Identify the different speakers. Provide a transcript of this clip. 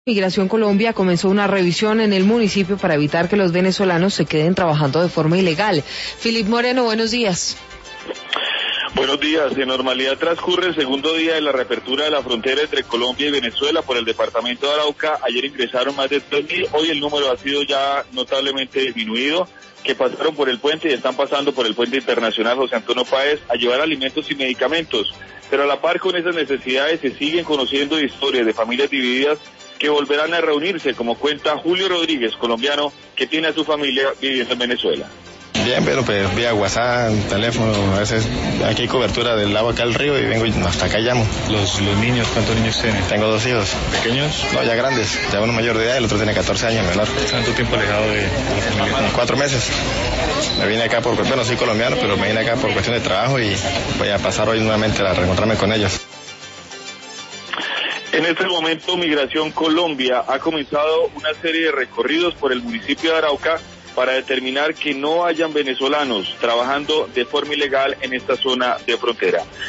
Speaker 1: Migración Colombia comenzó una revisión en el municipio para evitar que los venezolanos se queden trabajando de forma ilegal. Filip Moreno, buenos días.
Speaker 2: Buenos días. En normalidad transcurre el segundo día de la reapertura de la frontera entre Colombia y Venezuela por el departamento de Arauca. Ayer ingresaron más de 3.000, hoy el número ha sido ya notablemente disminuido, que pasaron por el puente y están pasando por el puente internacional José Antonio Páez a llevar alimentos y medicamentos. Pero a la par con esas necesidades se siguen conociendo historias de familias divididas que volverán a reunirse, como cuenta Julio Rodríguez, colombiano, que tiene a su familia viviendo en Venezuela.
Speaker 3: Bien, pero pues vía WhatsApp, teléfono, a veces aquí hay cobertura del agua acá al río y vengo hasta acá llamo.
Speaker 4: Los niños, ¿cuántos niños tienen?
Speaker 3: Tengo 2 hijos.
Speaker 4: ¿Pequeños?
Speaker 3: No, ya grandes, ya uno mayor de edad y el otro tiene 14 años menor.
Speaker 4: ¿Cuánto tiempo alejado de la familia?
Speaker 3: 4 meses. Me vine acá soy colombiano, pero me vine acá por cuestión de trabajo y voy a pasar hoy nuevamente a reencontrarme con ellos.
Speaker 2: En este momento, Migración Colombia ha comenzado una serie de recorridos por el municipio de Arauca para determinar que no hayan venezolanos trabajando de forma ilegal en esta zona de frontera.